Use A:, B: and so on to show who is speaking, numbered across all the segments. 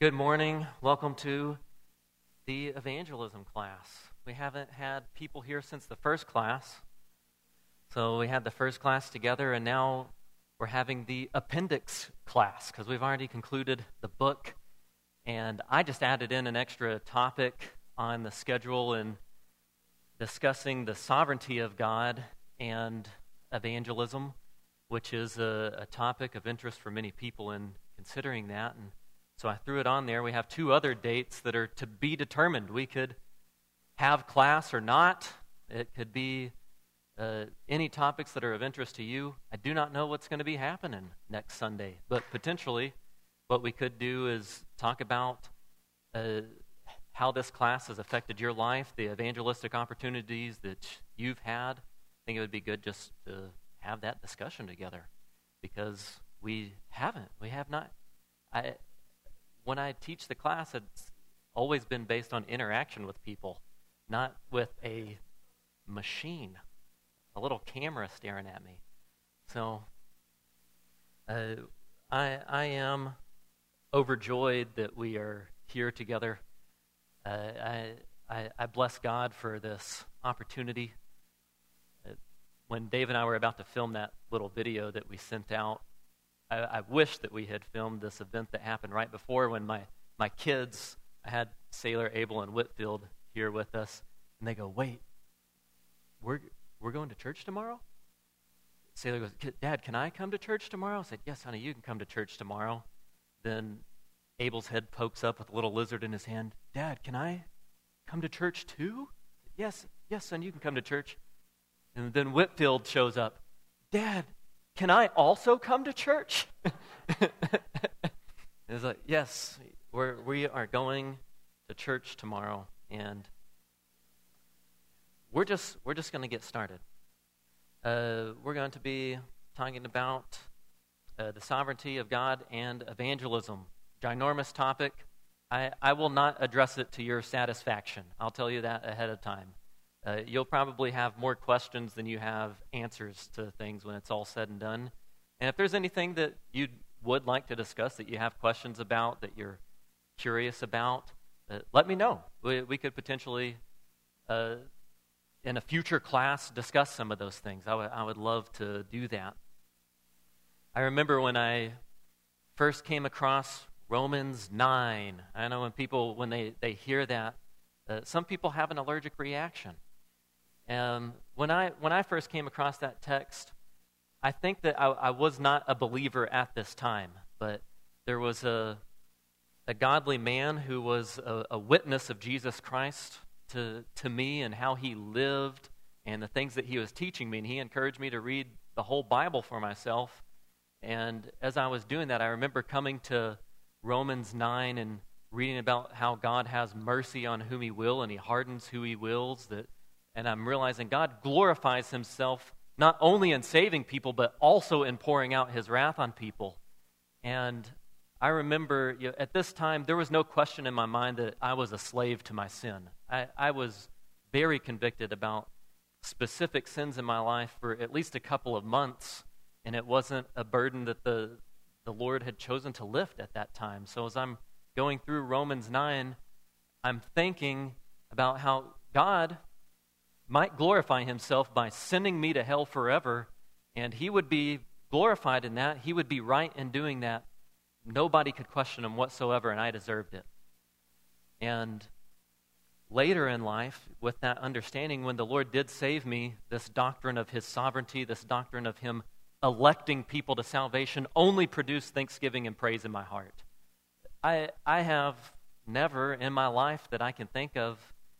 A: Good morning. Welcome to the evangelism class. We haven't had people here since the first class. So we had the first class together, and now we're having the appendix class because we've already concluded the book. And I just added in an extra topic on the schedule in discussing the sovereignty of God and evangelism, which is a topic of interest for many people in considering that. And so I threw it on there. We have two other dates that are to be determined. We could have class or not. It could be any topics that are of interest to you. I do not know what's going to be happening next Sunday, but potentially what we could do is talk about how this class has affected your life, the evangelistic opportunities that you've had. I think it would be good just to have that discussion together because we have not. When I teach the class, it's always been based on interaction with people, not with a machine, a little camera staring at me. So I am overjoyed that we are here together. I bless God for this opportunity. When Dave and I were about to film that little video that we sent out, I wish that we had filmed this event that happened right before when my kids, I had Sailor, Abel, and Whitfield here with us, and they go, wait, we're going to church tomorrow? Sailor goes, Dad, can I come to church tomorrow? I said, yes, honey, you can come to church tomorrow. Then Abel's head pokes up with a little lizard in his hand. Dad, can I come to church too? Yes, son, you can come to church. And then Whitfield shows up. Dad, can I also come to church? It's like, yes, we are going to church tomorrow, and we're just going to get started. We're going to be talking about the sovereignty of God and evangelism. Ginormous topic. I will not address it to your satisfaction. I'll tell you that ahead of time. You'll probably have more questions than you have answers to things when it's all said and done. And if there's anything that you would like to discuss, that you have questions about, that you're curious about, let me know. We could potentially, in a future class, discuss some of those things. I would love to do that. I remember when I first came across Romans 9. I know when they hear that, some people have an allergic reaction. And when I first came across that text, I think that I was not a believer at this time, but there was a godly man who was a witness of Jesus Christ to me and how he lived and the things that he was teaching me, and he encouraged me to read the whole Bible for myself. And as I was doing that, I remember coming to Romans 9 and reading about how God has mercy on whom he will and he hardens who he wills, and I'm realizing God glorifies himself not only in saving people, but also in pouring out his wrath on people. And I remember at this time, there was no question in my mind that I was a slave to my sin. I was very convicted about specific sins in my life for at least a couple of months, and it wasn't a burden that the Lord had chosen to lift at that time. So as I'm going through Romans 9, I'm thinking about how God might glorify himself by sending me to hell forever, and he would be glorified in that. He would be right in doing that. Nobody could question him whatsoever, and I deserved it. And later in life, with that understanding, when the Lord did save me, this doctrine of his sovereignty, this doctrine of him electing people to salvation, only produced thanksgiving and praise in my heart. I have never in my life that I can think of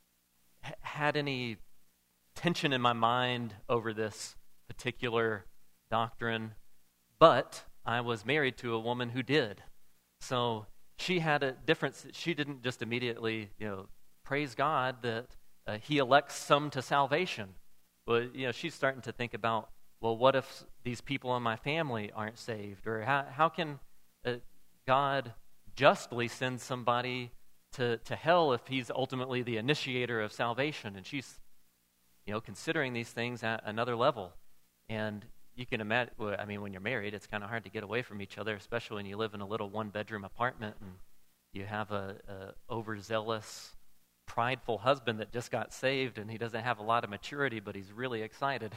A: had any tension in my mind over this particular doctrine, but I was married to a woman who did. So she had a difference. She didn't just immediately, praise God that he elects some to salvation. But, she's starting to think about, well, what if these people in my family aren't saved? Or how can God justly send somebody to hell if he's ultimately the initiator of salvation? And she's considering these things at another level. And you can imagine, when you're married, it's kind of hard to get away from each other, especially when you live in a little one-bedroom apartment and You have a overzealous, prideful husband that just got saved, and he doesn't have a lot of maturity, but he's really excited.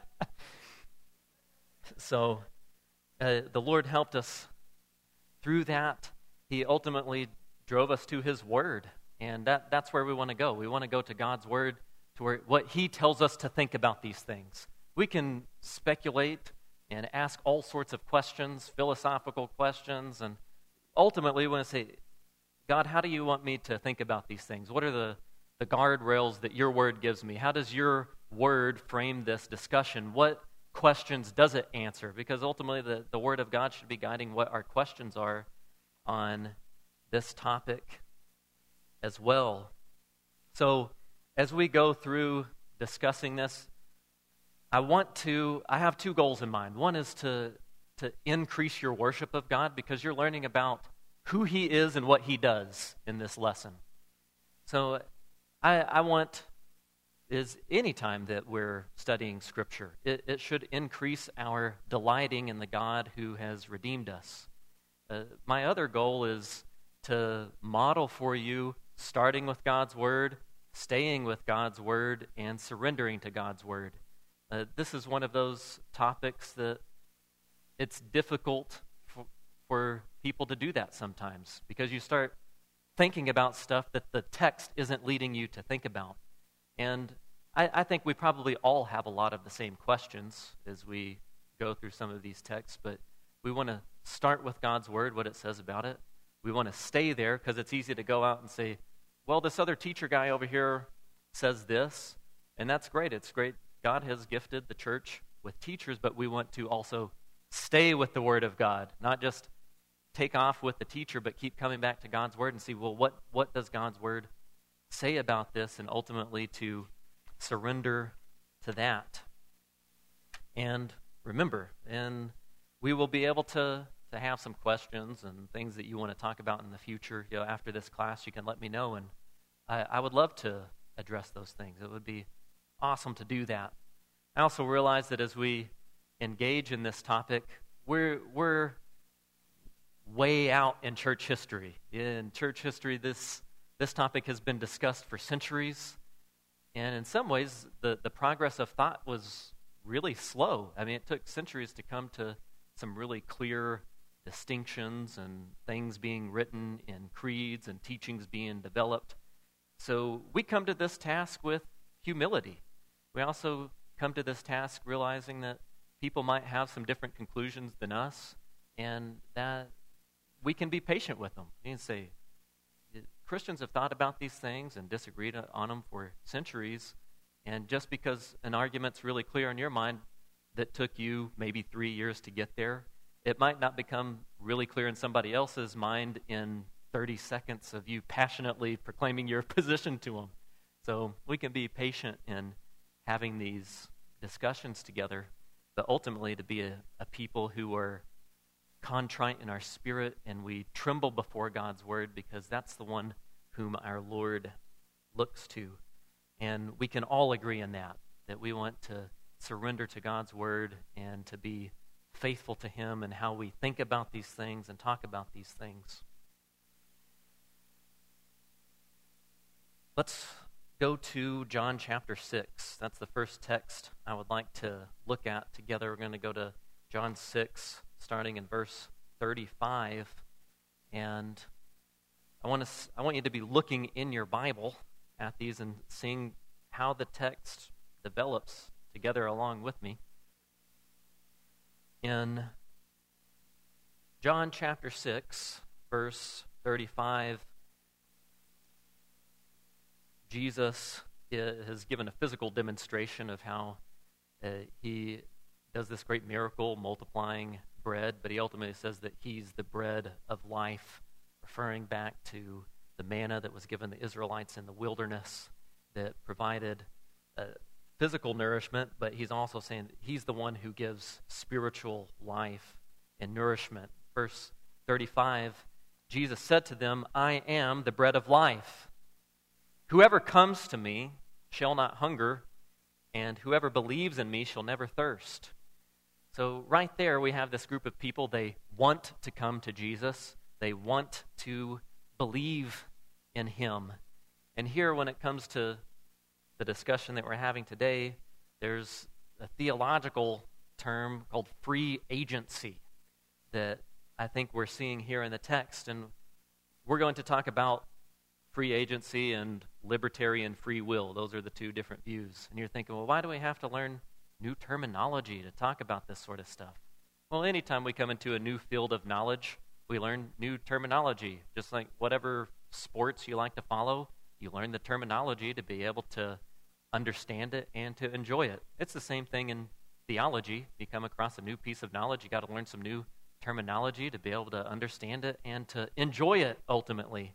A: So the Lord helped us through that. He ultimately drove us to His Word, and that's where we want to go. We want to go to God's Word, to where what He tells us to think about these things. We can speculate and ask all sorts of questions, philosophical questions, and ultimately we want to say, God, how do you want me to think about these things? What are the guardrails that your Word gives me? How does your Word frame this discussion? What questions does it answer? Because ultimately the Word of God should be guiding what our questions are on this topic as well. So as we go through discussing this, I have two goals in mind. One is to increase your worship of God, because you're learning about who He is and what He does in this lesson. So I want is any time that we're studying Scripture, it should increase our delighting in the God who has redeemed us. My other goal is to model for you starting with God's Word, staying with God's Word, and surrendering to God's Word. This is one of those topics that it's difficult for people to do that sometimes, because you start thinking about stuff that the text isn't leading you to think about. And I think we probably all have a lot of the same questions as we go through some of these texts, but we want to start with God's Word, what it says about it. We want to stay there, because it's easy to go out and say, well, this other teacher guy over here says this, and that's great. It's great. God has gifted the church with teachers, but we want to also stay with the Word of God, not just take off with the teacher, but keep coming back to God's Word and see, well, what does God's Word say about this, and ultimately to surrender to that. And remember, and we will be able to have some questions and things that you want to talk about in the future. After this class, you can let me know, and I would love to address those things. It would be awesome to do that. I also realize that as we engage in this topic, we're way out in church history. In church history, this topic has been discussed for centuries, and in some ways, the progress of thought was really slow. I mean, it took centuries to come to some really clear distinctions and things being written in creeds and teachings being developed. So we come to this task with humility. We also come to this task realizing that people might have some different conclusions than us, and that we can be patient with them. You can say, Christians have thought about these things and disagreed on them for centuries, and just because an argument's really clear in your mind that took you maybe 3 years to get there, it might not become really clear in somebody else's mind in 30 seconds of you passionately proclaiming your position to them. So we can be patient in having these discussions together, but ultimately to be a people who are contrite in our spirit, and we tremble before God's Word, because that's the one whom our Lord looks to. And we can all agree in that we want to surrender to God's Word and to be faithful to Him and how we think about these things and talk about these things. Let's go to John chapter 6. That's the first text I would like to look at together. We're going to go to John 6, starting in verse 35. And I want you to be looking in your Bible at these and seeing how the text develops together along with me. In John chapter 6, verse 35, Jesus has given a physical demonstration of how he does this great miracle, multiplying bread, but he ultimately says that he's the bread of life, referring back to the manna that was given the Israelites in the wilderness that provided physical nourishment, but he's also saying that he's the one who gives spiritual life and nourishment. Verse 35, Jesus said to them, I am the bread of life. Whoever comes to me shall not hunger, and whoever believes in me shall never thirst. So right there we have this group of people. They want to come to Jesus. They want to believe in him. And here, when it comes to the discussion that we're having today, there's a theological term called free agency that I think we're seeing here in the text. And we're going to talk about free agency and libertarian free will. Those are the two different views. And you're thinking, well, why do we have to learn new terminology to talk about this sort of stuff? Well, anytime we come into a new field of knowledge, we learn new terminology. Just like whatever sports you like to follow, you learn the terminology to be able to understand it and to enjoy it. It's the same thing in theology. You come across a new piece of knowledge, you got to learn some new terminology to be able to understand it and to enjoy it ultimately.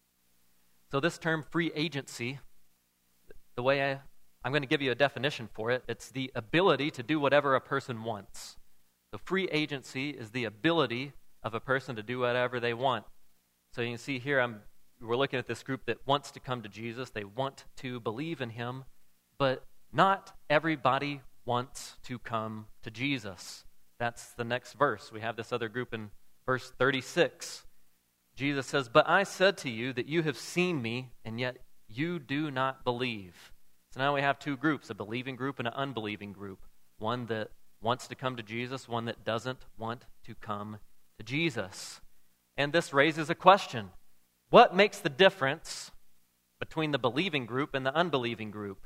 A: So this term free agency, the way I'm going to give you a definition for it, it's the ability to do whatever a person wants. So free agency is the ability of a person to do whatever they want. So you can see here, we're looking at this group that wants to come to Jesus. They want to believe in him, but not everybody wants to come to Jesus. That's the next verse. We have this other group in verse 36. Jesus says, "But I said to you that you have seen me, and yet you do not believe." So now we have two groups, a believing group and an unbelieving group. One that wants to come to Jesus, one that doesn't want to come to Jesus. And this raises a question. What makes the difference between the believing group and the unbelieving group?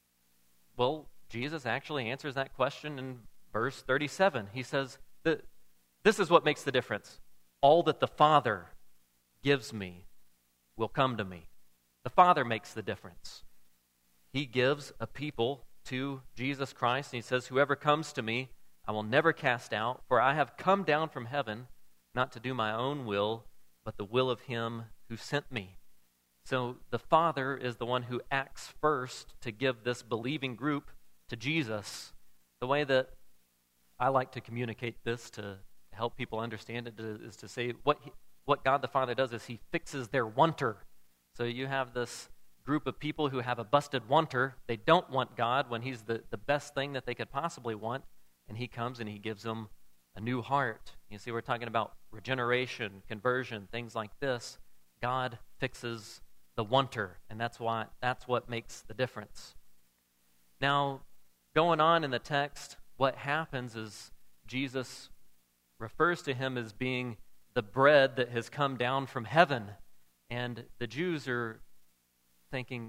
A: Well, Jesus actually answers that question in verse 37. He says, this is what makes the difference. All that the Father gives me will come to me. The Father makes the difference. He gives a people to Jesus Christ, and he says, "Whoever comes to me, I will never cast out, for I have come down from heaven, not to do my own will, but the will of him who sent me." So the Father is the one who acts first to give this believing group to Jesus. The way that I like to communicate this to help people understand it is to say what God the Father does is he fixes their wanter. So you have this group of people who have a busted wanter. They don't want God when he's the best thing that they could possibly want. And he comes and he gives them a new heart. You see, we're talking about regeneration, conversion, things like this. God fixes the wanter, and that's what makes the difference. Now, going on in the text, what happens is Jesus refers to him as being the bread that has come down from heaven. And the Jews are thinking,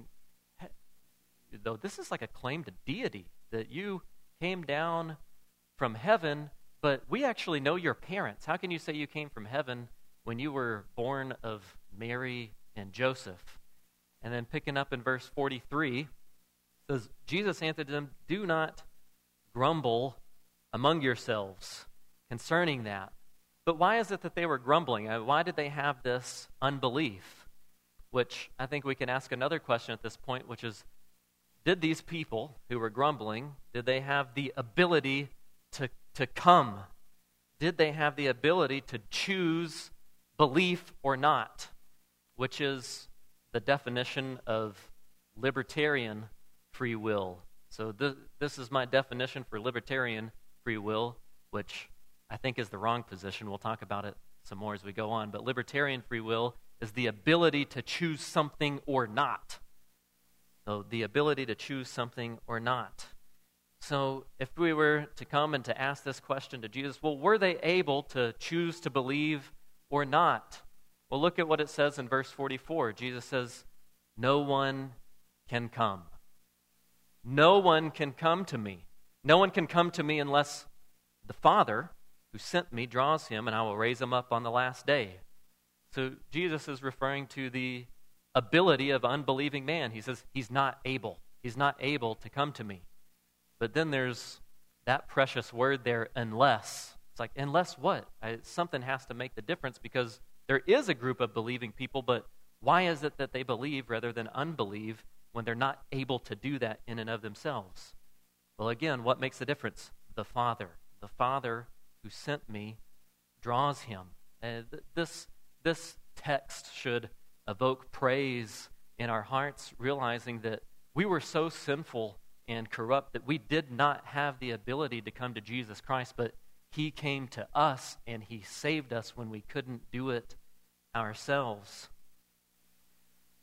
A: though, this is like a claim to deity, that you came down from heaven, but we actually know your parents. How can you say you came from heaven when you were born of Mary and Joseph? And then picking up in verse 43, says, Jesus answered them, "Do not grumble among yourselves concerning that." But why is it that they were grumbling? Why did they have this unbelief? Which I think we can ask another question at this point, which is, did these people who were grumbling, did they have the ability to come? Did they have the ability to choose belief or not? Which is the definition of libertarian free will. So this is my definition for libertarian free will, which I think is the wrong position. We'll talk about it some more as we go on. But libertarian free will is the ability to choose something or not. So the ability to choose something or not. So if we were to come and to ask this question to Jesus, well, were they able to choose to believe or not? Well, look at what it says in verse 44. Jesus says, "No one can come. No one can come to me. No one can come to me unless the Father who sent me draws him, and I will raise him up on the last day." So Jesus is referring to the ability of unbelieving man. He says he's not able. He's not able to come to me. But then there's that precious word there, unless. It's like, unless what? Something has to make the difference, because there is a group of believing people, but why is it that they believe rather than unbelieve when they're not able to do that in and of themselves? Well, again, what makes the difference? The Father. The Father who sent me draws him. This text should evoke praise in our hearts, realizing that we were so sinful and corrupt that we did not have the ability to come to Jesus Christ, but he came to us and he saved us when we couldn't do it ourselves.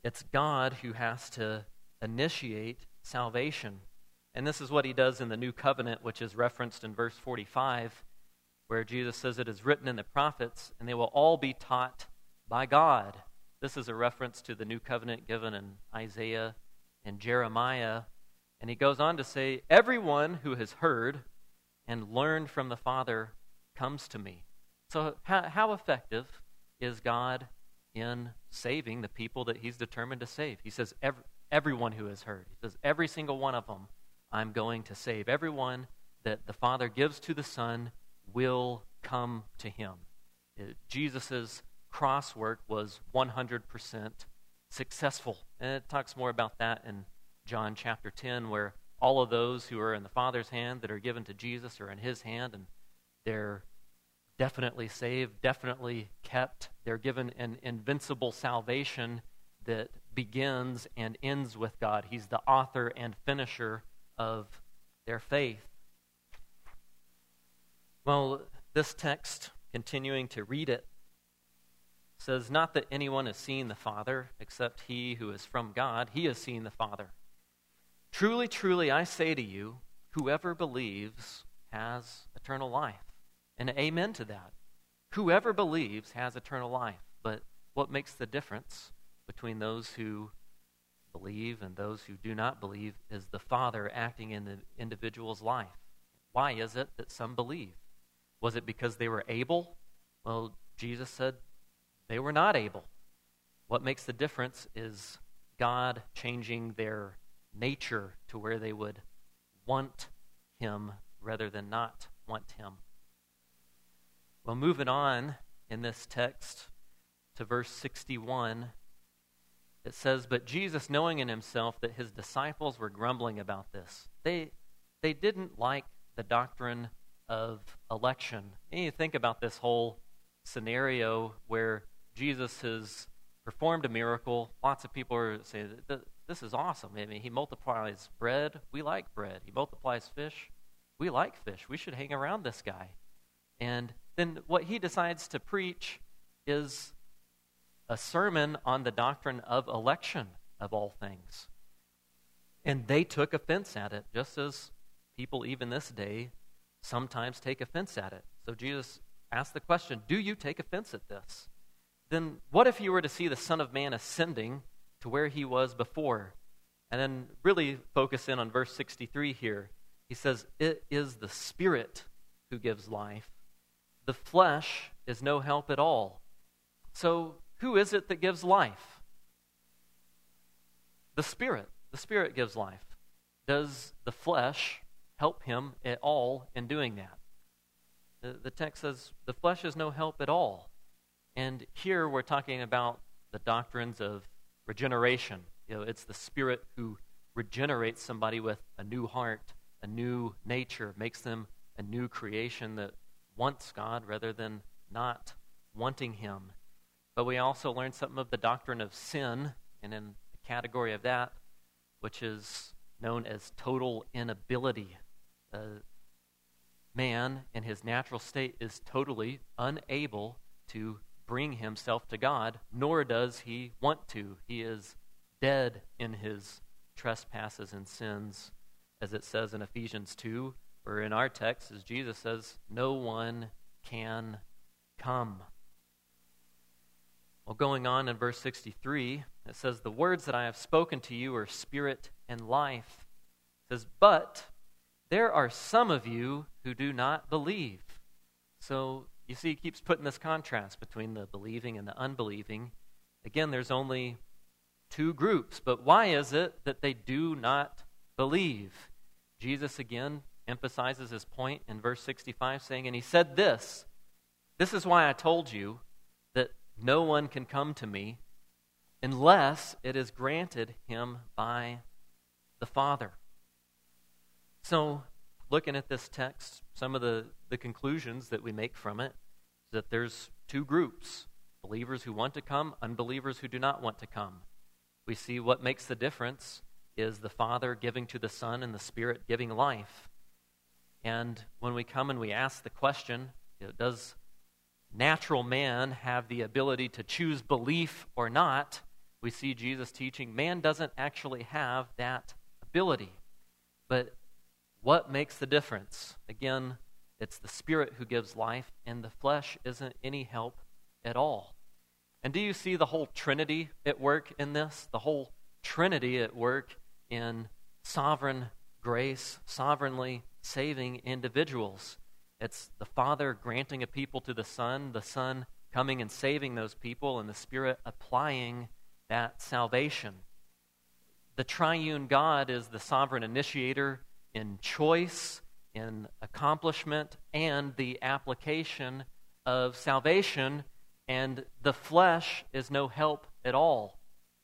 A: It's God who has to initiate salvation. And this is what he does in the new covenant, which is referenced in verse 45, where Jesus says, "It is written in the prophets, and they will all be taught by God." This is a reference to the new covenant given in Isaiah and Jeremiah. And he goes on to say, "Everyone who has heard and learned from the Father comes to me." So how effective is God in saving the people that he's determined to save? He says, everyone who has heard. He says, every single one of them I'm going to save. Everyone that the Father gives to the Son will come to him. Jesus' cross work was 100% successful. And it talks more about that in John chapter 10, where all of those who are in the Father's hand that are given to Jesus are in his hand, and they're definitely saved, definitely kept. They're given an invincible salvation that begins and ends with God. He's the author and finisher of their faith. Well, this text, continuing to read it, says, "Not that anyone has seen the Father, except he who is from God. He has seen the Father. Truly, truly, I say to you, whoever believes has eternal life." And amen to that. Whoever believes has eternal life. But what makes the difference between those who believe and those who do not believe is the Father acting in the individual's life. Why is it that some believe? Was it because they were able? Well, Jesus said they were not able. What makes the difference is God changing their nature to where they would want him rather than not want him. Well, moving on in this text to verse 61, it says, "But Jesus, knowing in himself that his disciples were grumbling about this," they didn't like the doctrine of election. And you think about this whole scenario where Jesus has performed a miracle. Lots of people are saying, "This is awesome." I mean, he multiplies bread. We like bread. He multiplies fish. We like fish. We should hang around this guy. And then what he decides to preach is a sermon on the doctrine of election, of all things. And they took offense at it, just as people even this day sometimes take offense at it. So Jesus asked the question, do you take offense at this? Then what if you were to see the Son of Man ascending to where he was before? And then really focus in on verse 63 here. He says, "It is the Spirit who gives life. The flesh is no help at all." So who is it that gives life? The Spirit. The Spirit gives life. Does the flesh help him at all in doing that? The text says the flesh is no help at all. And here we're talking about the doctrines of regeneration. It's the Spirit who regenerates somebody with a new heart, a new nature, makes them a new creation that wants God rather than not wanting him. But we also learned something of the doctrine of sin, and in the category of that, which is known as total inability. Man, in his natural state, is totally unable to bring himself to God, nor does he want to. He is dead in his trespasses and sins, as it says in Ephesians 2, or in our text, as Jesus says, no one can come. Well, going on in verse 63, it says, "The words that I have spoken to you are spirit and life." It says, "But there are some of you who do not believe." So you see, he keeps putting this contrast between the believing and the unbelieving. Again, there's only two groups, but why is it that they do not believe? Jesus again emphasizes his point in verse 65, saying, "And he said this is why I told you that no one can come to me unless it is granted him by the Father." So, looking at this text, some of the conclusions that we make from it is that there's two groups: believers who want to come, unbelievers who do not want to come. We see what makes the difference is the Father giving to the Son and the Spirit giving life. And when we come and we ask the question, does natural man have the ability to choose belief or not? we see Jesus teaching, man doesn't actually have that ability. But what makes the difference? Again, it's the Spirit who gives life, and the flesh isn't any help at all. And do you see the whole Trinity at work in this? The whole Trinity at work in sovereign grace, sovereignly saving individuals. It's the Father granting a people to the Son coming and saving those people, and the Spirit applying that salvation. The triune God is the sovereign initiator in choice, in accomplishment, and the application of salvation, and the flesh is no help at all.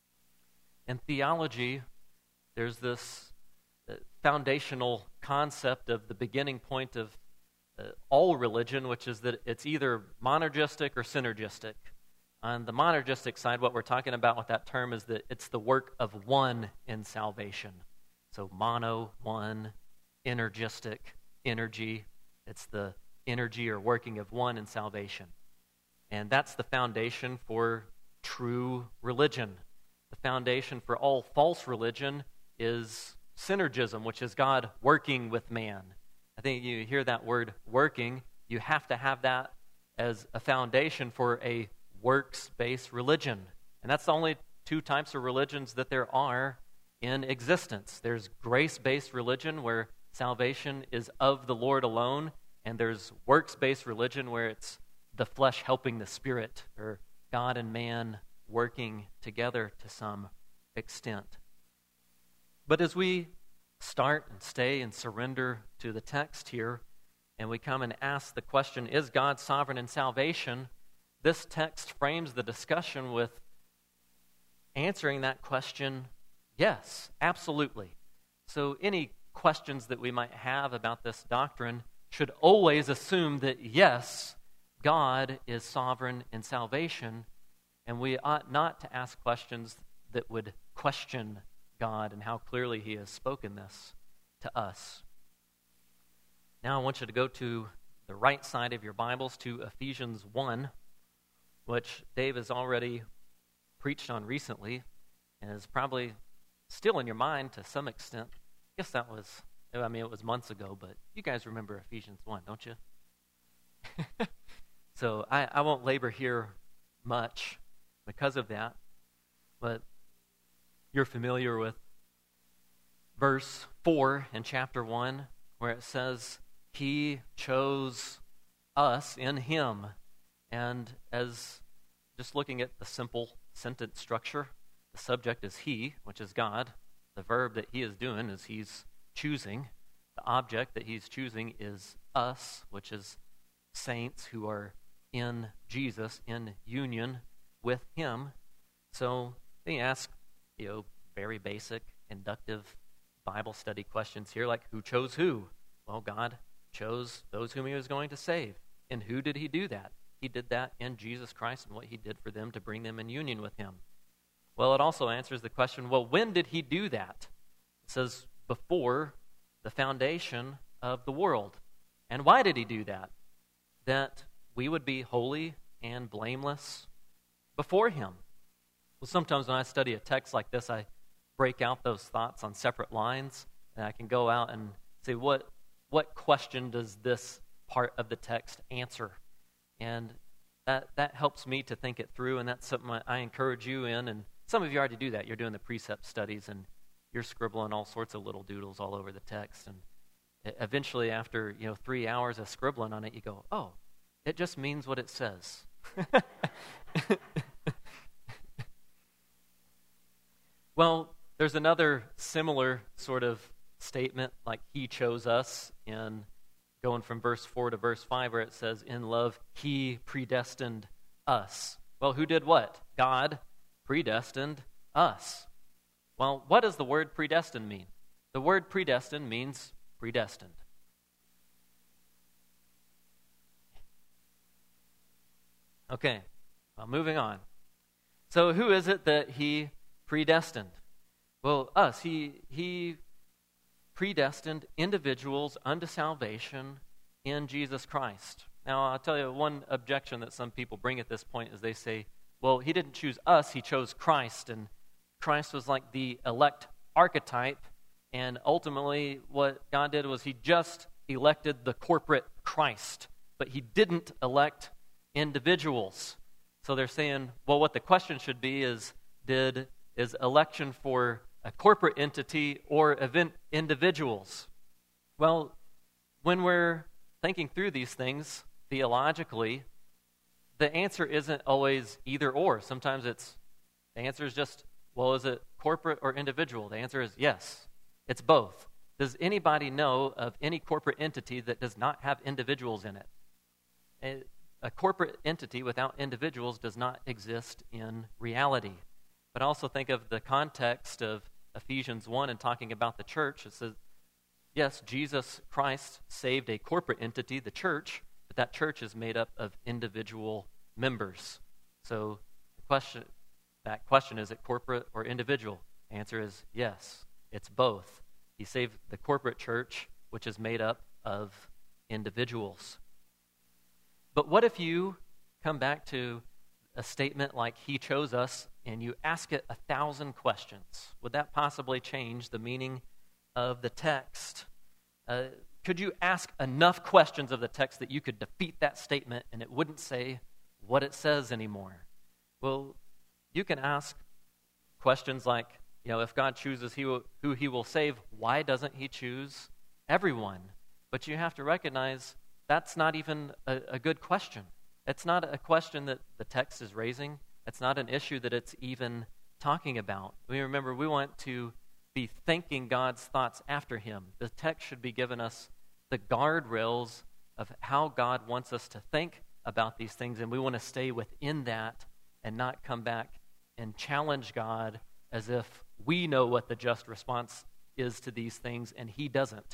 A: In theology, there's this foundational concept of the beginning point of all religion, which is that it's either monergistic or synergistic. On the monergistic side, what we're talking about with that term is that it's the work of one in salvation. So mono, one, energistic, energy. It's the energy or working of one in salvation. And that's the foundation for true religion. The foundation for all false religion is synergism, which is God working with man. I think you hear that word working, you have to have that as a foundation for a works-based religion. And that's the only two types of religions that there are in existence. There's grace-based religion where salvation is of the Lord alone, and there's works-based religion where it's the flesh helping the Spirit, or God and man working together to some extent. But as we start and stay and surrender to the text here, and we come and ask the question, is God sovereign in salvation? This text frames the discussion with answering that question, yes, absolutely. So any questions that we might have about this doctrine should always assume that, yes, God is sovereign in salvation, and we ought not to ask questions that would question God and how clearly He has spoken this to us. Now I want you to go to the right side of your Bibles to Ephesians 1, which Dave has already preached on recently and is probably still in your mind to some extent. I guess it was months ago, but you guys remember Ephesians 1, don't you? So I won't labor here much because of that, but you're familiar with verse 4 in chapter 1, where it says, He chose us in Him. And as just looking at the simple sentence structure, the subject is He, which is God. The verb that He is doing is He's choosing. The object that He's choosing is us, which is saints who are in Jesus, in union with Him. So they ask, very basic, inductive Bible study questions here, like who chose who? Well, God chose those whom He was going to save. And who did He do that? He did that in Jesus Christ and what He did for them to bring them in union with Him. Well, it also answers the question, well, when did He do that? It says, before the foundation of the world. And why did He do that? That we would be holy and blameless before Him. Well, sometimes when I study a text like this, I break out those thoughts on separate lines, and I can go out and say, what question does this part of the text answer? And that helps me to think it through, and that's something I encourage you in. And some of you already do that. You're doing the precept studies, and you're scribbling all sorts of little doodles all over the text. And eventually, after 3 hours of scribbling on it, you go, oh, it just means what it says. Well, there's another similar sort of statement, like He chose us, in going from verse 4 to verse 5, where it says, in love, He predestined us. Well, who did what? God predestined us. Well, what does the word predestined mean? The word predestined means predestined. Okay, well, moving on. So who is it that He predestined? Well, us. He predestined individuals unto salvation in Jesus Christ. Now, I'll tell you one objection that some people bring at this point is they say, Well, he didn't choose us, he chose Christ, and Christ was like the elect archetype, and ultimately what God did was he just elected the corporate Christ, but he didn't elect individuals. So they're saying, well, what the question should be is election for a corporate entity or individuals? Well, when we're thinking through these things theologically, the answer isn't always either or. Sometimes the answer is just, well, is it corporate or individual? The answer is yes, it's both. Does anybody know of any corporate entity that does not have individuals in it? A corporate entity without individuals does not exist in reality. But also think of the context of Ephesians 1 and talking about the church. It says, yes, Jesus Christ saved a corporate entity, the church, but that church is made up of individual members. So that question, is it corporate or individual? The answer is yes, it's both. He saved the corporate church, which is made up of individuals. But what if you come back to a statement like he chose us and you ask it 1,000 questions? Would that possibly change the meaning of the text? Could you ask enough questions of the text that you could defeat that statement and it wouldn't say what it says anymore? Well, you can ask questions like, if God chooses who he will save, why doesn't he choose everyone? But you have to recognize that's not even a good question. It's not a question that the text is raising. It's not an issue that it's even talking about. We want to be thinking God's thoughts after him. The text should be giving us the guardrails of how God wants us to think about these things, and we want to stay within that and not come back and challenge God as if we know what the just response is to these things and he doesn't.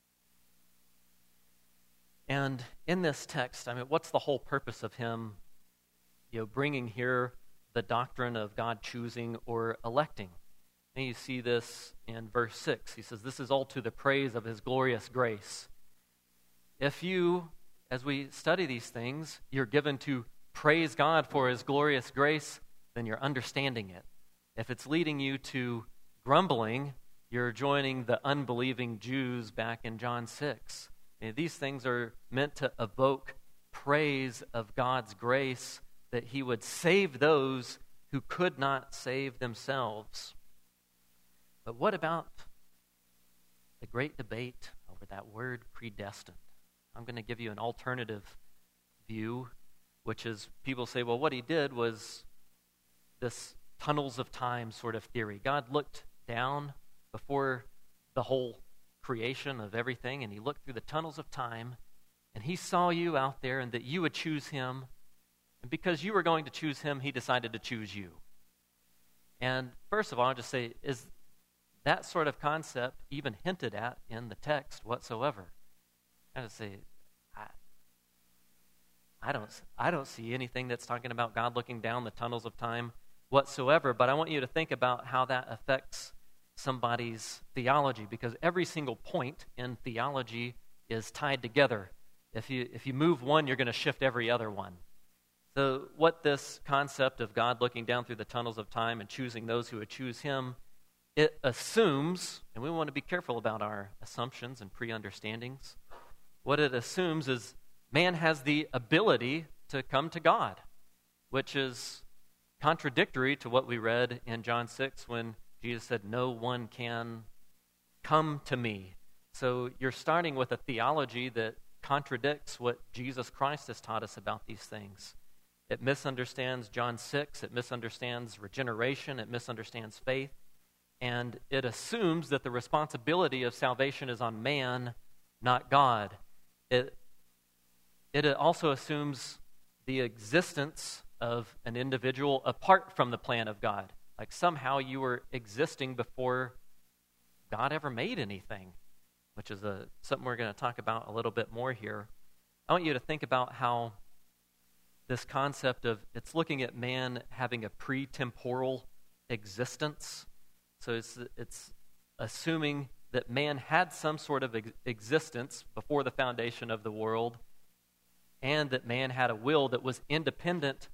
A: And in this text, what's the whole purpose of him, bringing here the doctrine of God choosing or electing? And you see this in verse 6. He says, this is all to the praise of his glorious grace. If you, as we study these things, you're given to praise God for his glorious grace, then you're understanding it. If it's leading you to grumbling, you're joining the unbelieving Jews back in John 6. These things are meant to evoke praise of God's grace, that he would save those who could not save themselves. But what about the great debate over that word predestined? I'm going to give you an alternative view, which is people say, well, what he did was this tunnels of time sort of theory. God looked down before the whole creation of everything, and he looked through the tunnels of time, and he saw you out there and that you would choose him. And because you were going to choose him, he decided to choose you. And first of all, I'll just say, is that sort of concept even hinted at in the text whatsoever? I just say, I don't see anything that's talking about God looking down the tunnels of time whatsoever, but I want you to think about how that affects somebody's theology, because every single point in theology is tied together. If you move one, you're going to shift every other one. So what this concept of God looking down through the tunnels of time and choosing those who would choose him, it assumes, and we want to be careful about our assumptions and pre-understandings, what it assumes is man has the ability to come to God, which is contradictory to what we read in John 6 when Jesus said, no one can come to me. So you're starting with a theology that contradicts what Jesus Christ has taught us about these things. It misunderstands John 6, it misunderstands regeneration, it misunderstands faith, and it assumes that the responsibility of salvation is on man, not God. It also assumes the existence of an individual apart from the plan of God. Like somehow you were existing before God ever made anything, which is something we're going to talk about a little bit more here. I want you to think about how this concept of it's looking at man having a pre-temporal existence. So it's assuming that man had some sort of existence before the foundation of the world, and that man had a will that was independent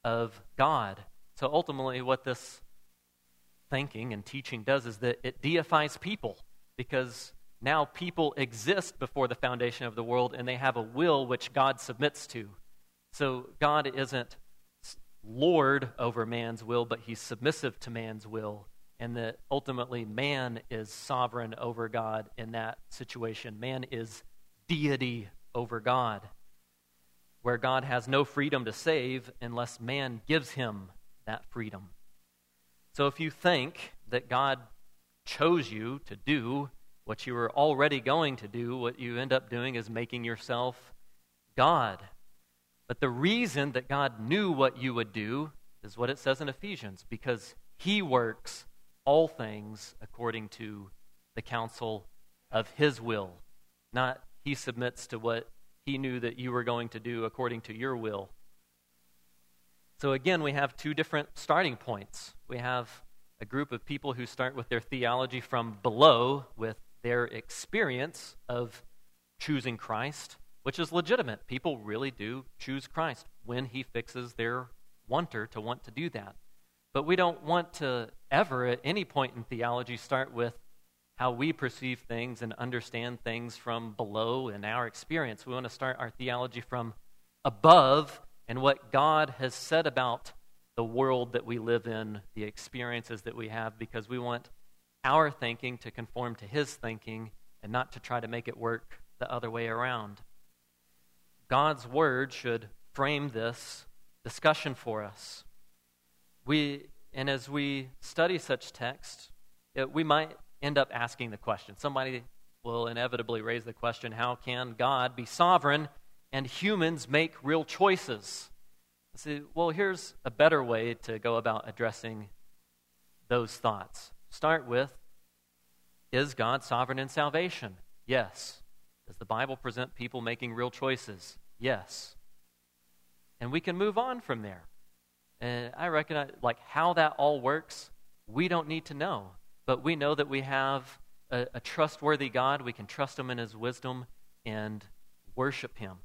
A: of God. So ultimately what this thinking and teaching does is that it deifies people, because now people exist before the foundation of the world and they have a will which God submits to. So God isn't Lord over man's will, but he's submissive to man's will, and that ultimately man is sovereign over God in that situation. Man is deity over God, where God has no freedom to save unless man gives him that freedom. So if you think that God chose you to do what you were already going to do, what you end up doing is making yourself God. But the reason that God knew what you would do is what it says in Ephesians, because he works all things according to the counsel of his will. Not he submits to what he knew that you were going to do according to your will. So again, we have two different starting points. We have a group of people who start with their theology from below, with their experience of choosing Christ, which is legitimate. People really do choose Christ when he fixes their wanter to want to do that. But we don't want to ever, at any point in theology, start with how we perceive things and understand things from below in our experience. We want to start our theology from above and what God has said about the world that we live in, the experiences that we have, because we want our thinking to conform to his thinking and not to try to make it work the other way around. God's word should frame this discussion for us. And as we study such text, we might end up asking the question. Somebody will inevitably raise the question, how can God be sovereign and humans make real choices? See, well, here's a better way to go about addressing those thoughts. Start with, is God sovereign in salvation? Yes. Does the Bible present people making real choices? Yes. And we can move on from there. And I recognize, how that all works, we don't need to know. But we know that we have a trustworthy God. We can trust him in his wisdom and worship him.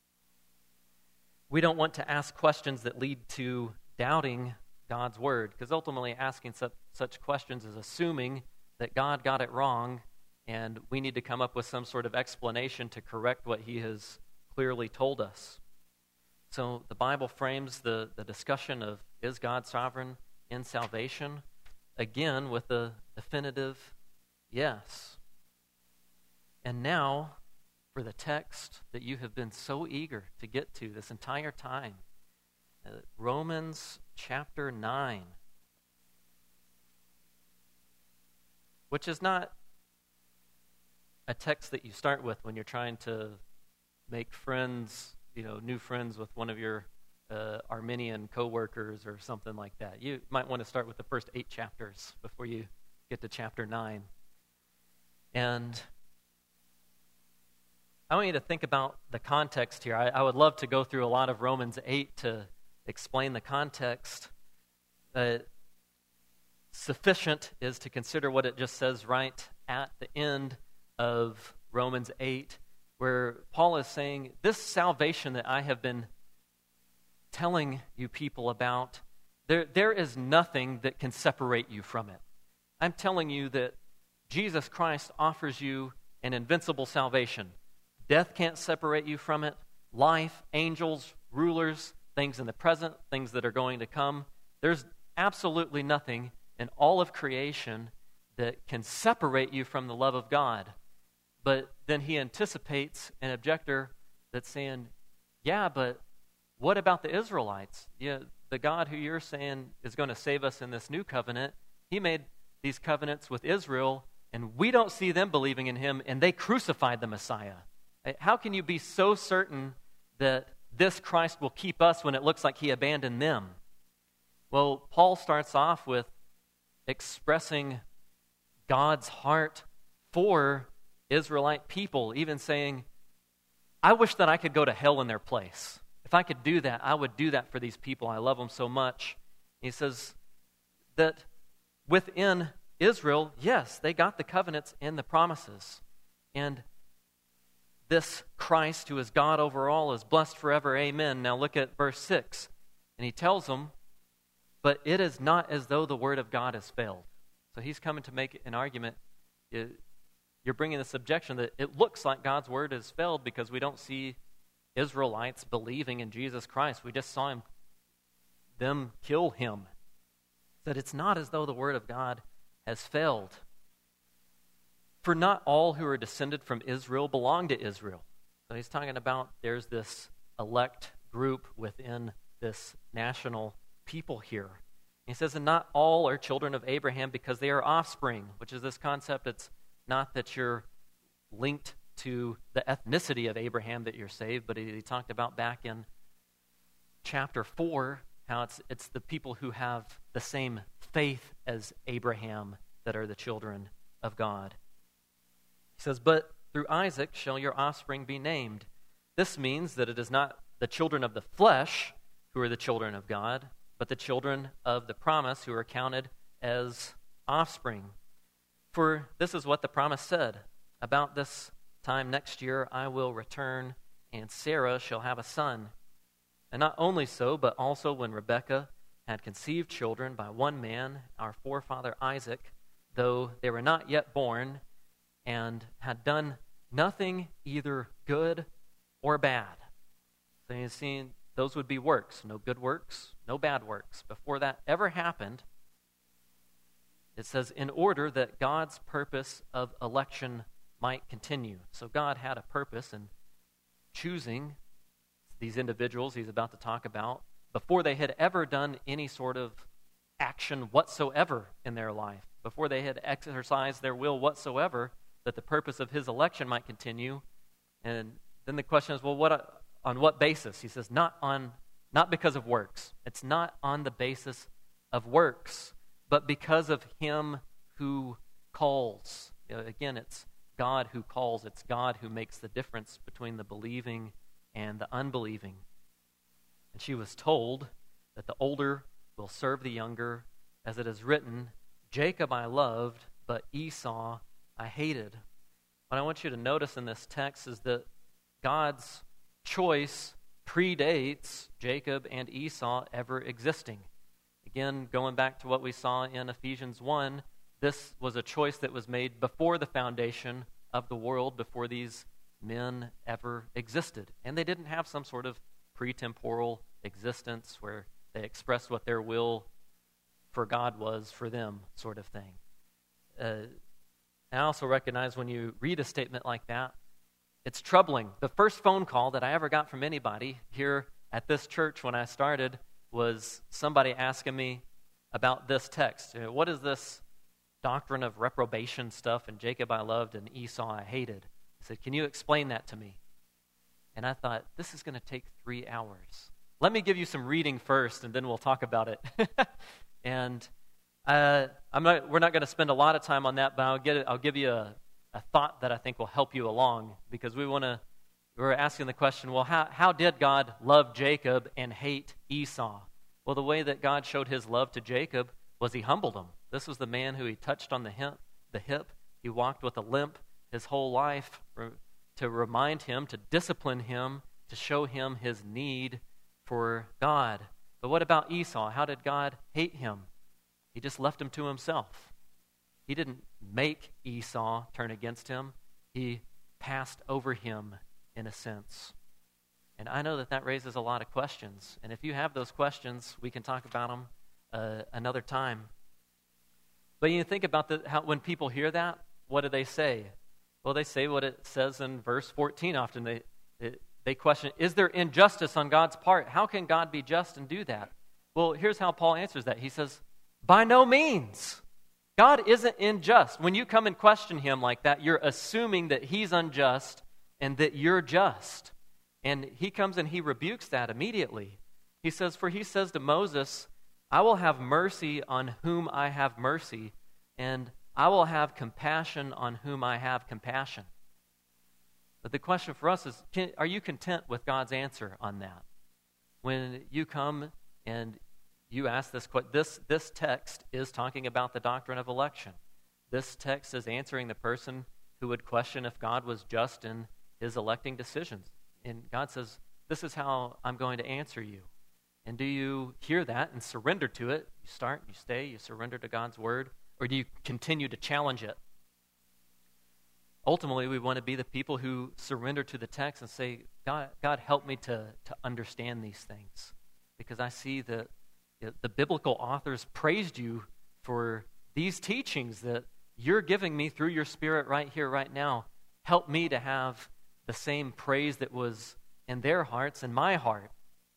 A: We don't want to ask questions that lead to doubting God's word, because ultimately asking such questions is assuming that God got it wrong, and we need to come up with some sort of explanation to correct what he has clearly told us. So the Bible frames the discussion of, is God sovereign in salvation? Again, with a definitive yes. And now, for the text that you have been so eager to get to this entire time, Romans chapter 9, which is not a text that you start with when you're trying to make friends, new friends with one of your Arminian co-workers or something like that. You might want to start with the first 8 chapters before you get to chapter 9. And I want you to think about the context here. I would love to go through a lot of Romans 8 to explain the context. Sufficient is to consider what it just says right at the end of Romans 8, where Paul is saying, this salvation that I have been telling you people about, there is nothing that can separate you from it. I'm telling you that Jesus Christ offers you an invincible salvation. Death can't separate you from it. Life, angels, rulers, things in the present, things that are going to come. There's absolutely nothing in all of creation that can separate you from the love of God. But then he anticipates an objector that's saying, yeah, but what about the Israelites? Yeah, the God who you're saying is going to save us in this new covenant, he made these covenants with Israel, and we don't see them believing in him, and they crucified the Messiah. How can you be so certain that this Christ will keep us when it looks like he abandoned them? Well, Paul starts off with expressing God's heart for Israelite people, even saying, I wish that I could go to hell in their place. If I could do that, I would do that for these people. I love them so much. He says that within Israel, yes, they got the covenants and the promises. And this Christ, who is God over all, is blessed forever. Amen. Now look at verse 6. And he tells them, but it is not as though the word of God has failed. So he's coming to make an argument. You're bringing this objection that it looks like God's word has failed because we don't see Israelites believing in Jesus Christ. We just saw them kill him. That it's not as though the word of God has failed. For not all who are descended from Israel belong to Israel. So he's talking about there's this elect group within this national people here. He says, and not all are children of Abraham because they are offspring, which is this concept. It's not that you're linked to the ethnicity of Abraham that you're saved, but he talked about back in chapter 4 how it's the people who have the same faith as Abraham that are the children of God. He says, but through Isaac shall your offspring be named. This means that it is not the children of the flesh who are the children of God, but the children of the promise who are counted as offspring. For this is what the promise said, about this time next year I will return, and Sarah shall have a son. And not only so, but also when Rebekah had conceived children by one man, our forefather Isaac, though they were not yet born, and had done nothing either good or bad. So you've seen those would be works, no good works, no bad works. Before that ever happened, it says, in order that God's purpose of election might continue. So God had a purpose in choosing these individuals he's about to talk about before they had ever done any sort of action whatsoever in their life, before they had exercised their will whatsoever, that the purpose of his election might continue. And then the question is, well, on what basis? He says, not because of works. It's not on the basis of works, but because of him who calls. Again, it's God who calls. It's God who makes the difference between the believing and the unbelieving. And she was told that the older will serve the younger, as it is written, Jacob I loved, but Esau I hated. What I want you to notice in this text is that God's choice predates Jacob and Esau ever existing. Again, going back to what we saw in Ephesians 1, this was a choice that was made before the foundation of the world, before these men ever existed. And they didn't have some sort of pretemporal existence where they expressed what their will for God was for them, sort of thing. I also recognize when you read a statement like that, it's troubling. The first phone call that I ever got from anybody here at this church when I started was somebody asking me about this text. What is this doctrine of reprobation stuff, and Jacob I loved and Esau I hated? I said, can you explain that to me? And I thought, this is going to take 3 hours. Let me give you some reading first, and then we'll talk about it. And we're not going to spend a lot of time on that, but I'll give you a thought that I think will help you along, because we're asking the question, well, how did God love Jacob and hate Esau? Well, the way that God showed his love to Jacob was he humbled him. This was the man who he touched on the hip. He walked with a limp his whole life to remind him, to discipline him, to show him his need for God. But what about Esau? How did God hate him? He just left him to himself. He didn't make Esau turn against him. He passed over him in a sense. And I know that raises a lot of questions. And if you have those questions, we can talk about them another time. But you think about how when people hear that, what do they say? Well, they say what it says in verse 14 often. They question, is there injustice on God's part? How can God be just and do that? Well, here's how Paul answers that. He says, by no means. God isn't unjust. When you come and question him like that, you're assuming that he's unjust and that you're just. And he comes and he rebukes that immediately. He says, for he says to Moses, I will have mercy on whom I have mercy, and I will have compassion on whom I have compassion. But the question for us is, are you content with God's answer on that? When you come and you ask this text is talking about the doctrine of election. This text is answering the person who would question if God was just in his electing decisions. And God says, this is how I'm going to answer you. And do you hear that and surrender to it? You start, you stay, you surrender to God's word, or do you continue to challenge it? Ultimately, we want to be the people who surrender to the text and say, God, help me to understand these things. Because I see that the biblical authors praised you for these teachings that you're giving me through your Spirit right here, right now. Help me to have the same praise that was in their hearts and my heart.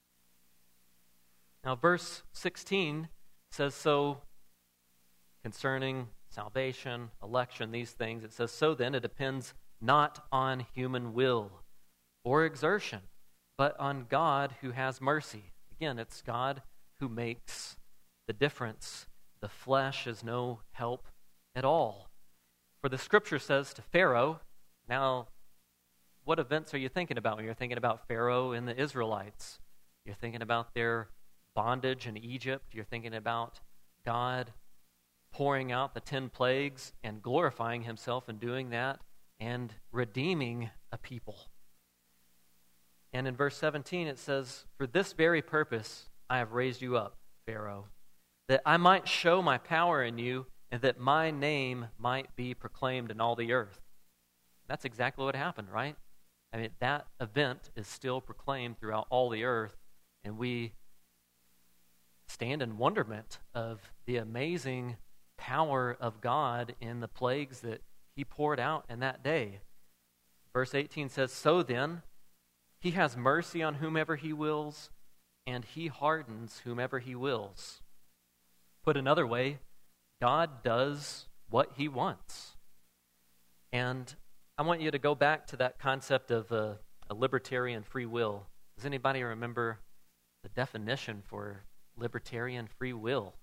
A: Now, verse 16 says, so concerning salvation, election, these things, it says, so then it depends not on human will or exertion, but on God who has mercy. Again, it's God who makes the difference. The flesh is no help at all. For the scripture says to Pharaoh, now, what events are you thinking about when you're thinking about Pharaoh and the Israelites? You're thinking about their bondage in Egypt. You're thinking about God pouring out the 10 plagues and glorifying himself in doing that and redeeming a people. And in verse 17 it says, for this very purpose I have raised you up, Pharaoh, that I might show my power in you and that my name might be proclaimed in all the earth. That's exactly what happened, right? I mean, that event is still proclaimed throughout all the earth, and we stand in wonderment of the amazing power of God in the plagues that he poured out in that day. Verse 18 says, so then, he has mercy on whomever he wills, and he hardens whomever he wills. Put another way, God does what he wants. And I want you to go back to that concept of a libertarian free will. Does anybody remember the definition for libertarian free will?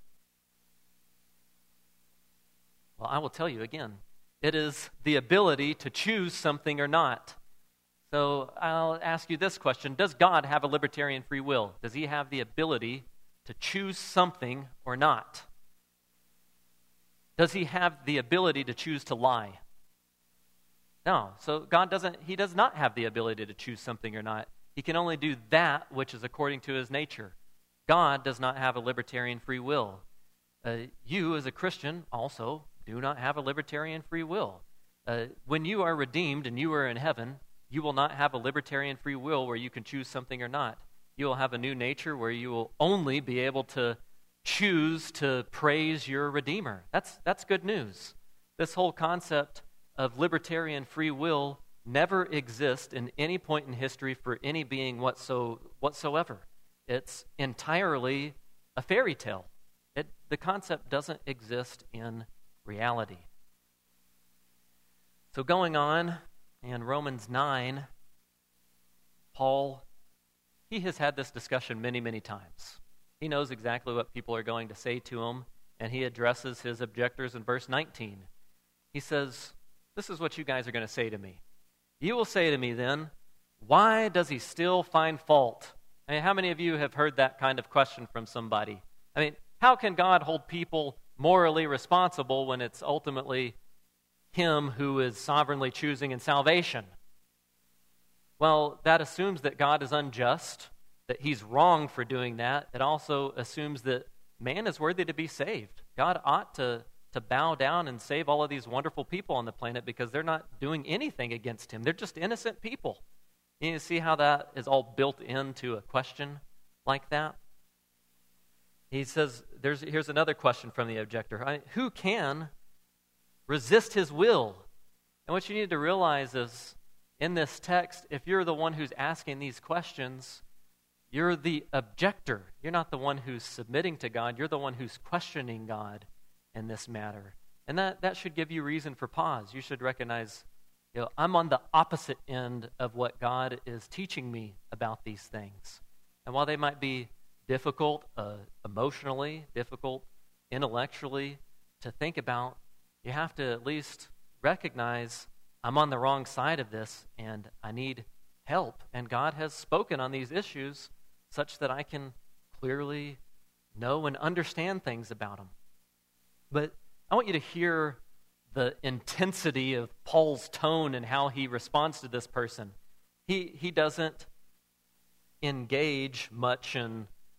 A: Well, I will tell you again. It is the ability to choose something or not. So I'll ask you this question. Does God have a libertarian free will? Does he have the ability to choose something or not? Does he have the ability to choose to lie? No. So God does not have the ability to choose something or not. He can only do that which is according to his nature. God does not have a libertarian free will. You, as a Christian, also do not have a libertarian free will. When you are redeemed and you are in heaven, you will not have a libertarian free will where you can choose something or not. You will have a new nature where you will only be able to choose to praise your Redeemer. That's good news. This whole concept of libertarian free will never exists in any point in history for any being whatsoever. It's entirely a fairy tale. The concept doesn't exist in reality. So going on in Romans 9, Paul, he has had this discussion many, many times. He knows exactly what people are going to say to him, and he addresses his objectors in verse 19. He says, this is what you guys are going to say to me. You will say to me then, why does he still find fault? I mean, how many of you have heard that kind of question from somebody? I mean, how can God hold people morally responsible when it's ultimately him who is sovereignly choosing in salvation? Well, that assumes that God is unjust, that he's wrong for doing that. It also assumes that man is worthy to be saved. God ought to bow down and save all of these wonderful people on the planet because they're not doing anything against him. They're just innocent people. You see how that is all built into a question like that? He says, here's another question from the objector. Who can resist his will? And what you need to realize is, in this text, if you're the one who's asking these questions, you're the objector. You're not the one who's submitting to God. You're the one who's questioning God in this matter. And that should give you reason for pause. You should recognize, I'm on the opposite end of what God is teaching me about these things. And while they might be difficult emotionally, difficult intellectually to think about, you have to at least recognize I'm on the wrong side of this and I need help. And God has spoken on these issues such that I can clearly know and understand things about them. But I want you to hear the intensity of Paul's tone and how he responds to this person. He doesn't engage much in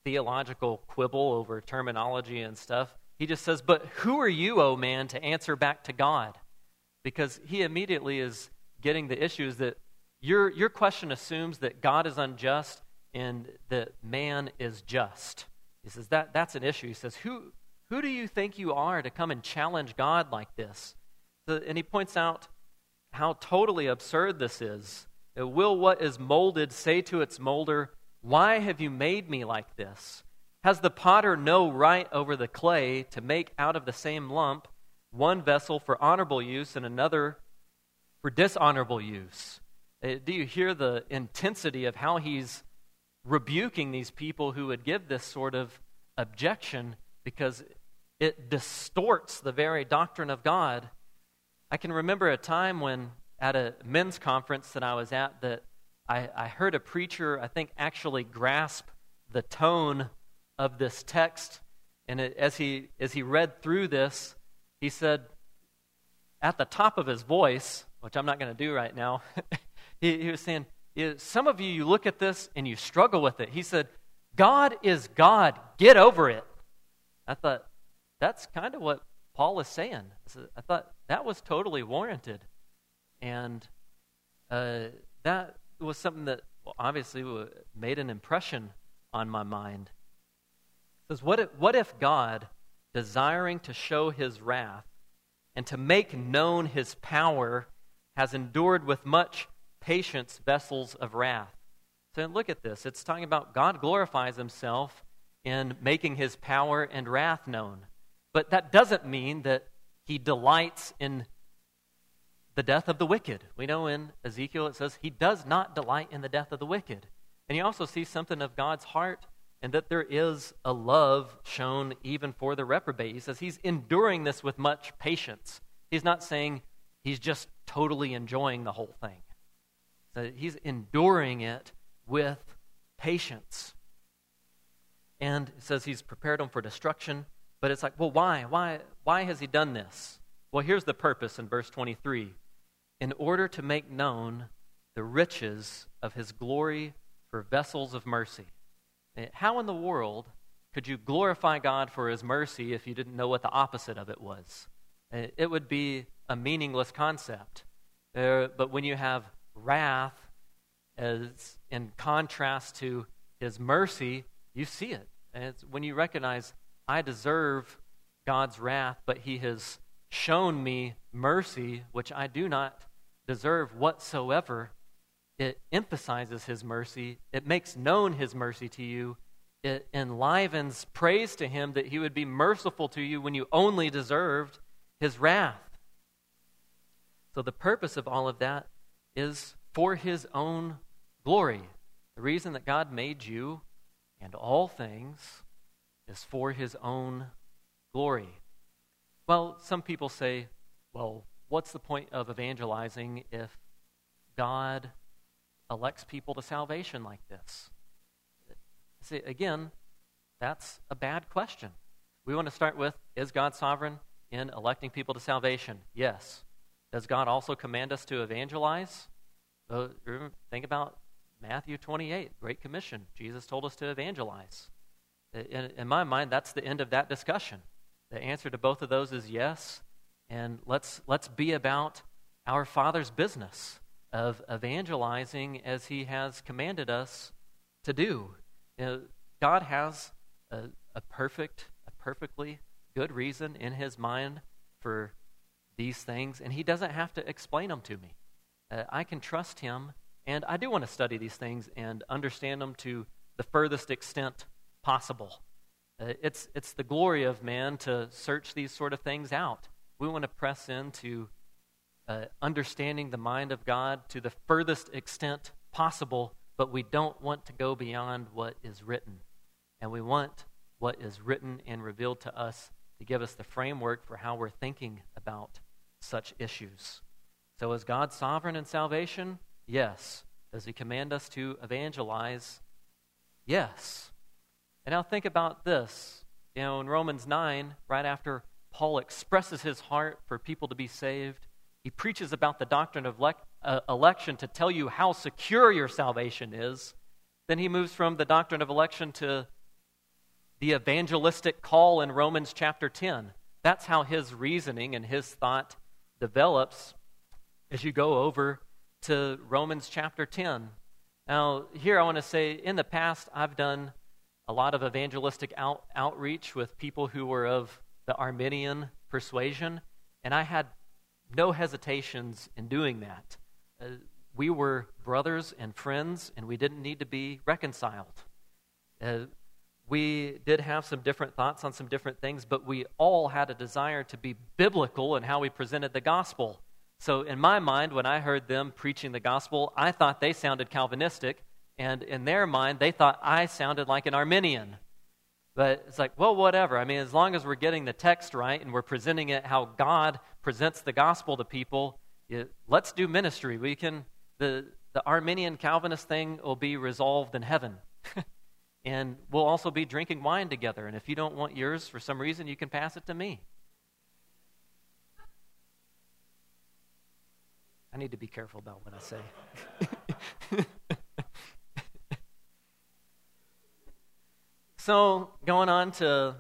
A: theological quibble over terminology and stuff. He just says, but who are you, O man, to answer back to God? Because he immediately is getting the issues that your question assumes that God is unjust and that man is just. He says that's an issue. He says, who do you think you are to come and challenge God like this? And he points out how totally absurd this is. Will what is molded say to its molder, why have you made me like this? Has the potter no right over the clay to make out of the same lump one vessel for honorable use and another for dishonorable use? Do you hear the intensity of how he's rebuking these people who would give this sort of objection, because it distorts the very doctrine of God? I can remember a time when at a men's conference that I was at that I heard a preacher, I think, actually grasp the tone of this text. And as he read through this, he said, at the top of his voice, which I'm not going to do right now, he was saying, some of you look at this and you struggle with it. He said, God is God. Get over it. I thought, that's kind of what Paul is saying. I thought that was totally warranted. And that was something that obviously made an impression on my mind. It says, what if God, desiring to show his wrath and to make known his power, has endured with much patience vessels of wrath? So look at this. It's talking about God glorifies himself in making his power and wrath known. But that doesn't mean that he delights in the death of the wicked. We know in Ezekiel it says he does not delight in the death of the wicked. And you also see something of God's heart, and that there is a love shown even for the reprobate. He says he's enduring this with much patience. He's not saying he's just totally enjoying the whole thing. So he's enduring it with patience. And it says he's prepared them for destruction. But it's like, well, why? Why has he done this? Well, here's the purpose in verse 23. In order to make known the riches of his glory for vessels of mercy. How in the world could you glorify God for his mercy if you didn't know what the opposite of it was? It would be a meaningless concept. But when you have wrath as in contrast to his mercy, you see it. And it's when you recognize, I deserve God's wrath, but he has shown me mercy, which I do not deserve whatsoever. It emphasizes his mercy. It makes known his mercy to you. It enlivens praise to him that he would be merciful to you when you only deserved his wrath. So the purpose of all of that is for his own glory. The reason that God made you and all things is for his own glory. Well, some people say, well, what's the point of evangelizing if God elects people to salvation like this? See, again, that's a bad question. We want to start with, is God sovereign in electing people to salvation? Yes. Does God also command us to evangelize? Think about Matthew 28, Great Commission. Jesus told us to evangelize. In my mind, that's the end of that discussion. The answer to both of those is yes, and let's be about our Father's business of evangelizing as he has commanded us to do. God has a perfectly good reason in his mind for these things, and he doesn't have to explain them to me. I can trust him, and I do want to study these things and understand them to the furthest extent possible. It's the glory of man to search these sort of things out. We want to press into understanding the mind of God to the furthest extent possible, but we don't want to go beyond what is written. And we want what is written and revealed to us to give us the framework for how we're thinking about such issues. So is God sovereign in salvation? Yes. Does he command us to evangelize? Yes. And now think about this. In Romans 9, right after Paul expresses his heart for people to be saved, he preaches about the doctrine of election to tell you how secure your salvation is. Then he moves from the doctrine of election to the evangelistic call in Romans chapter 10. That's how his reasoning and his thought develops as you go over to Romans chapter 10. Now, here I want to say, in the past, I've done a lot of evangelistic outreach with people who were of the Arminian persuasion, and I had no hesitations in doing that. We were brothers and friends, and we didn't need to be reconciled. We did have some different thoughts on some different things, but we all had a desire to be biblical in how we presented the gospel. So in my mind, when I heard them preaching the gospel, I thought they sounded Calvinistic, and in their mind, they thought I sounded like an Arminian. But it's like, well, whatever. I mean, as long as we're getting the text right and we're presenting it how God presents the gospel to people, let's do ministry. We can, the Arminian Calvinist thing will be resolved in heaven. And we'll also be drinking wine together. And if you don't want yours for some reason, you can pass it to me. I need to be careful about what I say. So, going on to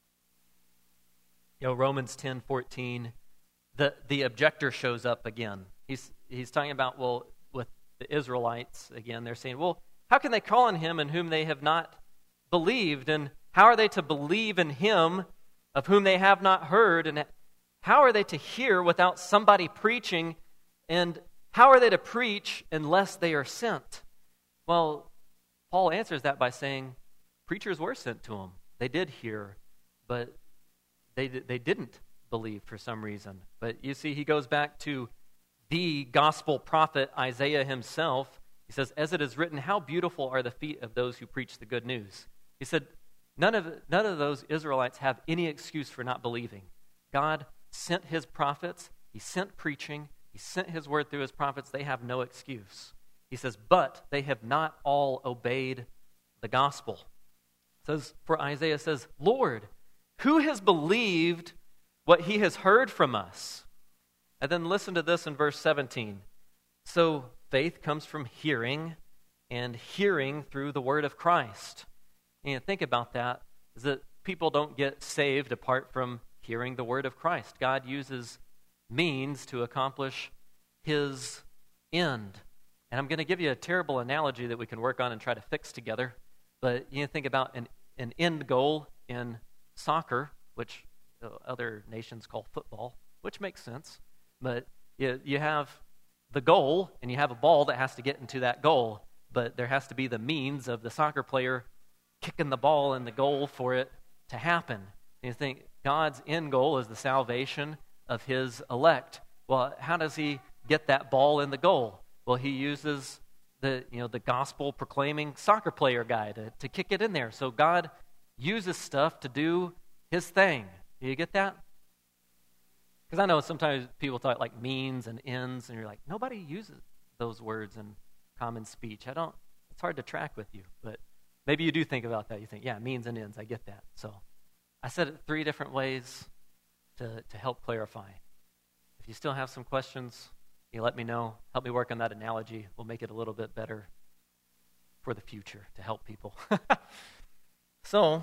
A: Romans 10:14, the objector shows up again. He's talking about, well, with the Israelites, again, they're saying, well, how can they call on him in whom they have not believed? And how are they to believe in him of whom they have not heard? And how are they to hear without somebody preaching? And how are they to preach unless they are sent? Well, Paul answers that by saying, preachers were sent to them. They did hear, but they didn't believe for some reason. But you see, he goes back to the gospel prophet Isaiah himself. He says, as it is written, how beautiful are the feet of those who preach the good news. He said, none of those Israelites have any excuse for not believing. God sent his prophets. He sent preaching. He sent his word through his prophets. They have no excuse. He says, but they have not all obeyed the gospel. For Isaiah says, Lord, who has believed what he has heard from us? And then listen to this in verse 17. So faith comes from hearing, and hearing through the word of Christ. And think about that, is that people don't get saved apart from hearing the word of Christ. God uses means to accomplish his end. And I'm going to give you a terrible analogy that we can work on and try to fix together. But you think about an end goal in soccer, which other nations call football, which makes sense. But you have the goal, and you have a ball that has to get into that goal. But there has to be the means of the soccer player kicking the ball in the goal for it to happen. And you think God's end goal is the salvation of his elect. Well, how does he get that ball in the goal? Well, he uses the gospel proclaiming soccer player guy to kick it in there. So God uses stuff to do his thing. Do you get that? Because I know sometimes people talk like means and ends, and you're like, nobody uses those words in common speech. It's hard to track with you, but maybe you do think about that. You think, yeah, means and ends, I get that. So I said it 3 different ways to help clarify. If you still have some questions, you let me know. Help me work on that analogy. We'll make it a little bit better for the future to help people. So,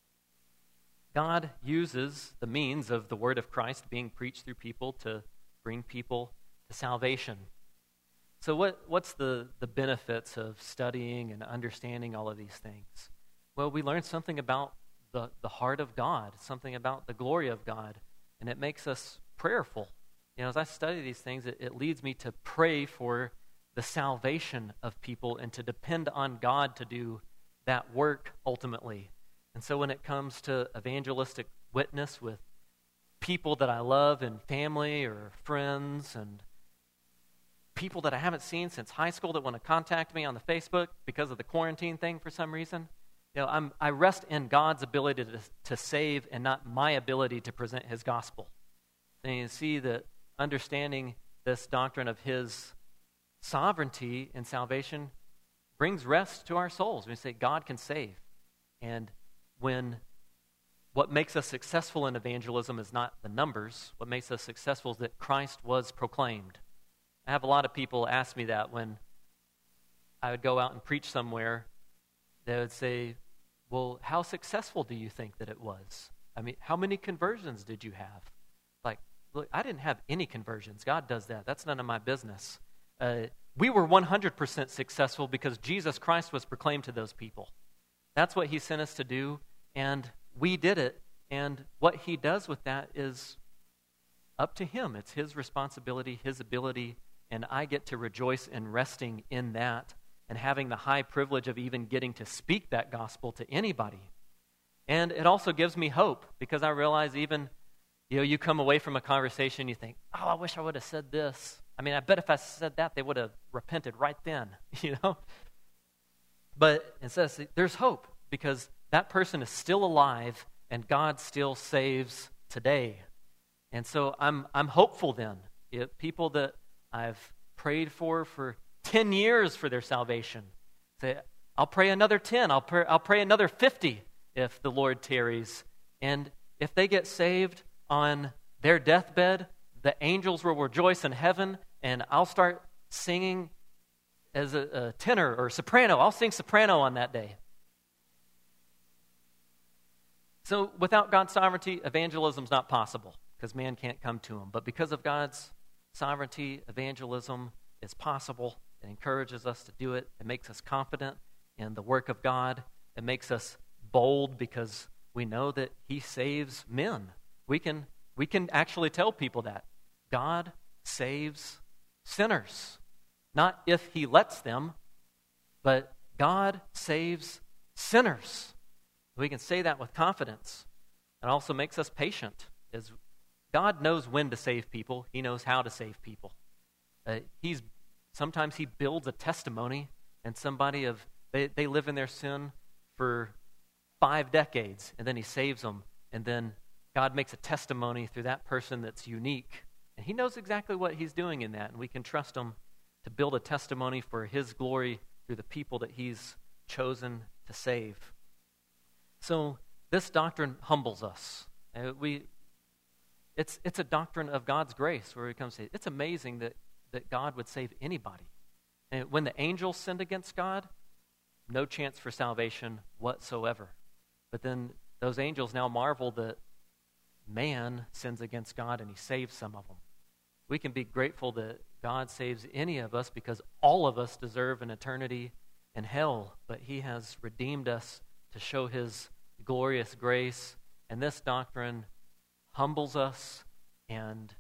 A: God uses the means of the word of Christ being preached through people to bring people to salvation. So what's the benefits of studying and understanding all of these things? Well, we learn something about the heart of God, something about the glory of God, and it makes us prayerful. As I study these things, it leads me to pray for the salvation of people and to depend on God to do that work ultimately. And so when it comes to evangelistic witness with people that I love and family or friends and people that I haven't seen since high school that want to contact me on the Facebook because of the quarantine thing for some reason, I rest in God's ability to save and not my ability to present his gospel. And you see that understanding this doctrine of his sovereignty and salvation brings rest to our souls. We say God can save. And when what makes us successful in evangelism is not the numbers, what makes us successful is that Christ was proclaimed. I have a lot of people ask me that when I would go out and preach somewhere. They would say, well, how successful do you think that it was? I mean, how many conversions did you have? Like, look, I didn't have any conversions. God does that. That's none of my business. We were 100% successful because Jesus Christ was proclaimed to those people. That's what he sent us to do, and we did it. And what he does with that is up to him. It's his responsibility, his ability, and I get to rejoice in resting in that and having the high privilege of even getting to speak that gospel to anybody. And it also gives me hope because I realize even, you come away from a conversation, you think, oh, I wish I would have said this. I mean, I bet if I said that, they would have repented right then, But it says there's hope because that person is still alive and God still saves today. And so I'm hopeful then. People that I've prayed for 10 years for their salvation, say, I'll pray another 10, I'll pray another 50 if the Lord tarries. And if they get saved on their deathbed, the angels will rejoice in heaven, and I'll start singing as a tenor or soprano. I'll sing soprano on that day. So without God's sovereignty, evangelism is not possible because man can't come to him. But because of God's sovereignty, evangelism is possible. It encourages us to do it. It makes us confident in the work of God. It makes us bold because we know that he saves men. We can actually tell people that God saves sinners. Not if he lets them, but God saves sinners. We can say that with confidence. It also makes us patient. As God knows when to save people. He knows how to save people. Sometimes he builds a testimony, and they live in their sin for 5 decades, and then he saves them, and then God makes a testimony through that person that's unique. And he knows exactly what he's doing in that, and we can trust him to build a testimony for his glory through the people that he's chosen to save. So this doctrine humbles us. It's a doctrine of God's grace where we come and say, it's amazing that God would save anybody. And when the angels sinned against God, no chance for salvation whatsoever. But then those angels now marvel that man sins against God and he saves some of them. We can be grateful that God saves any of us because all of us deserve an eternity in hell, but he has redeemed us to show his glorious grace, and this doctrine humbles us and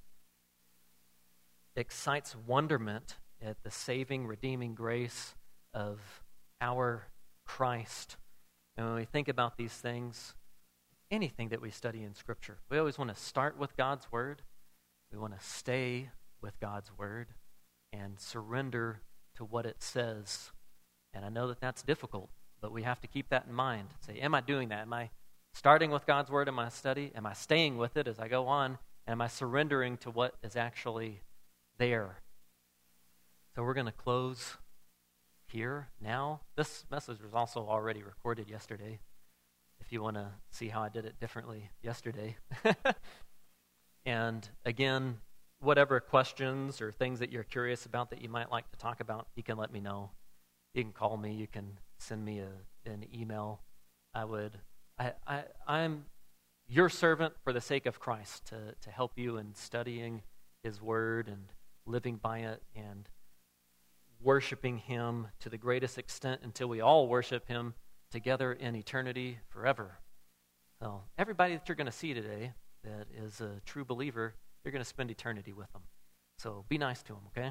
A: excites wonderment at the saving, redeeming grace of our Christ. And when we think about these things, anything that we study in Scripture, we always want to start with God's Word. We want to stay with God's Word and surrender to what it says. And I know that that's difficult, but we have to keep that in mind. Say, am I doing that? Am I starting with God's Word in my study? Am I staying with it as I go on? Am I surrendering to what is actually there? So we're going to close here now. This message was also already recorded yesterday, if you want to see how I did it differently yesterday. And again, whatever questions or things that you're curious about that you might like to talk about, you can let me know. You can call me. You can send me an email. I'm your servant for the sake of Christ to help you in studying his word and living by it and worshiping him to the greatest extent until we all worship him together in eternity forever. So everybody that you're going to see today that is a true believer, you're going to spend eternity with them. So be nice to them, okay?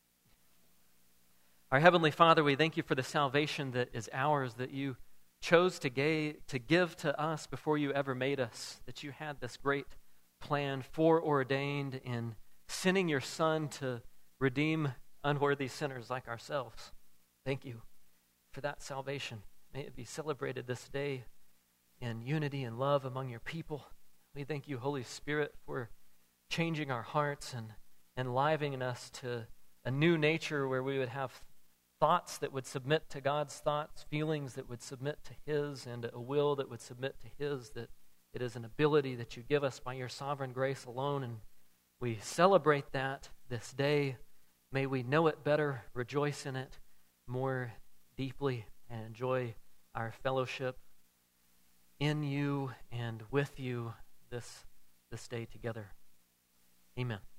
A: Our Heavenly Father, we thank you for the salvation that is ours, that you chose to give to us before you ever made us, that you had this great plan foreordained in sending your Son to redeem unworthy sinners like ourselves. Thank you for that salvation. May it be celebrated this day in unity and love among your people. We thank you, Holy Spirit, for changing our hearts and enlivening us to a new nature where we would have thoughts that would submit to God's thoughts, feelings that would submit to his, and a will that would submit to his, that it is an ability that you give us by your sovereign grace alone, and we celebrate that this day. May we know it better, rejoice in it more deeply, and enjoy our fellowship in you and with you this day together. Amen.